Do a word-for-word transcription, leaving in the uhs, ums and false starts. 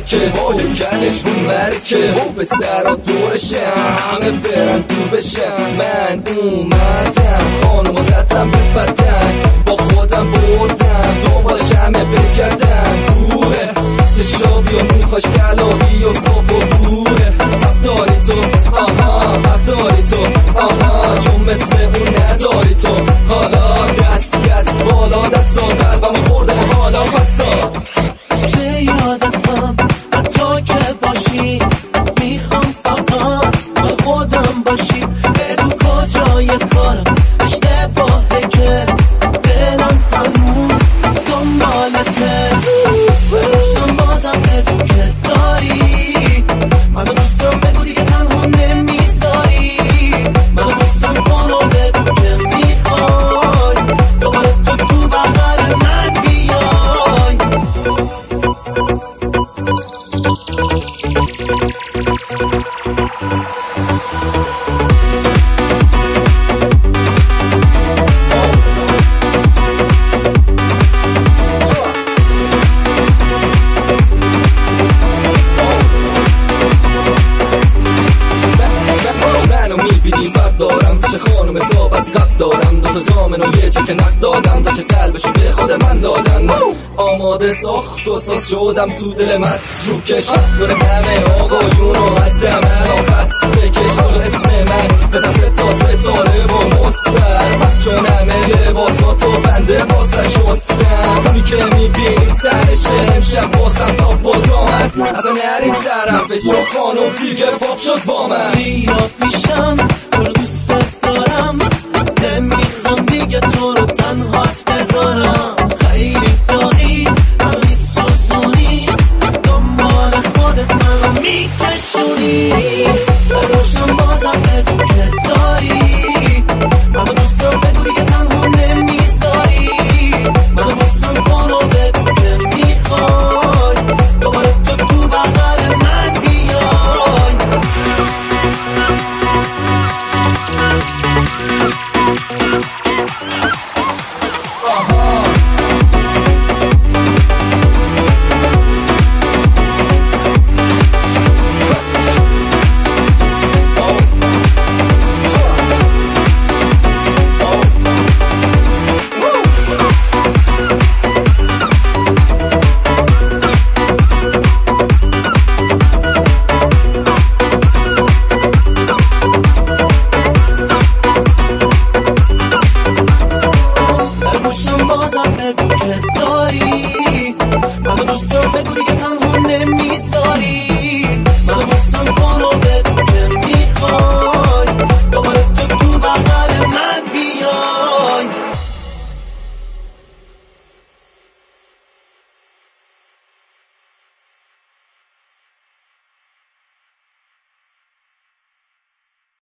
مرکه های گلش اون مرکه و به سرا دورشن همه برن دور بشن. من اومدم خانوما زدم به بدن با خودم بردم دنبالش همه بگردن گوره چشابی و موخاش کلاهی و صاف و گوره تب داری تو آها حق داری تو آها چون مثل اون نداری تو حالا دست دست بالا دستا قلبم خوردن حالا بسا به یادتم تو که باشی میخوام فقط با خودم باشی بگو کجای کارم اشتباهه که دلم هنوز دنبالته و دوستم بازم بگو که داری منو دوستم بگو دیگه تنها نمیذاری منو دوستم کن و بگو که میخوای دوباره تو تو بغل من بیای. دارم پیش خانم حساب از قد دارم دو تا زامن و یه چک نقد دادم تا که قلبشو به خود من دادن آماده ساخت و ساز شدم تو دل متروکش دور همه آقایونو از دمن و خط بکش تو اسم من بزن سه تا ستاره و مصبت چون همه لباساتو بنده بازن شستم اونی که میبینی تنشه امشب بازم تا با دامن اصلا نرین طرفش چون خانم دیگه پاپ شد با من بیاد میشم